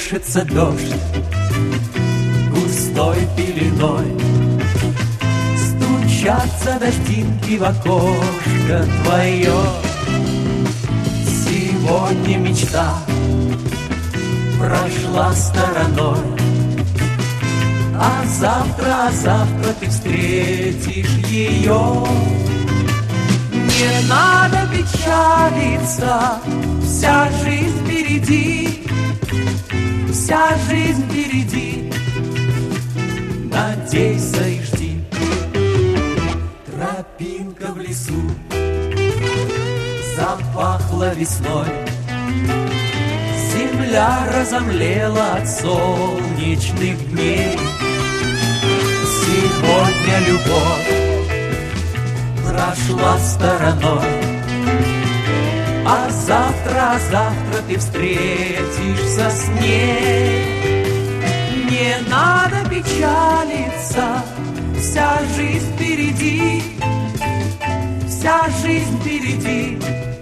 колышется дождь густой пеленой, стучатся дождинки в окошко твое. Сегодня мечта прошла стороной, а завтра ты встретишь ее. Не надо печалиться, вся жизнь впереди, вся жизнь впереди. Надейся и жди. Тропинка в лесу запахла весной, земля разомлела от солнечных дней. Сегодня любовь прошла стороной, а завтра ты встретишься с ней. Не надо печалиться, вся жизнь впереди, вся жизнь впереди.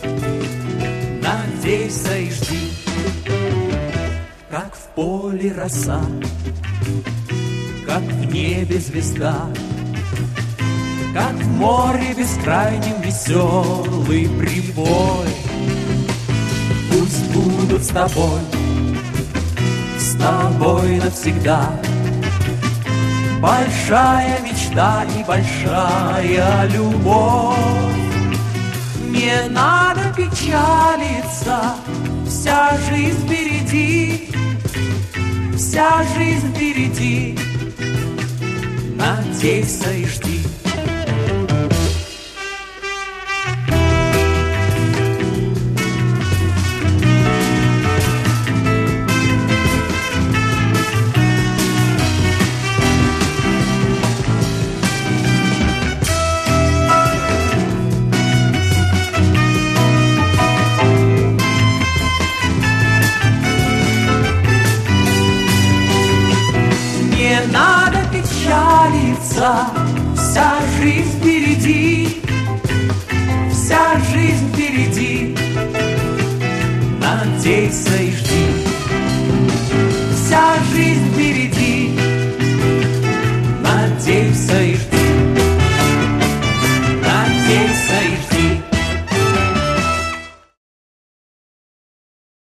Надейся и жди. Как в поле роса, как в небе звезда, как в море бескрайнем веселый прибой. Пусть будут с тобой навсегда большая мечта и большая любовь. Не надо печалиться, вся жизнь впереди, вся жизнь впереди. Надейся и жди. Не надо печалиться, вся жизнь впереди, вся жизнь впереди. Надейся и жди.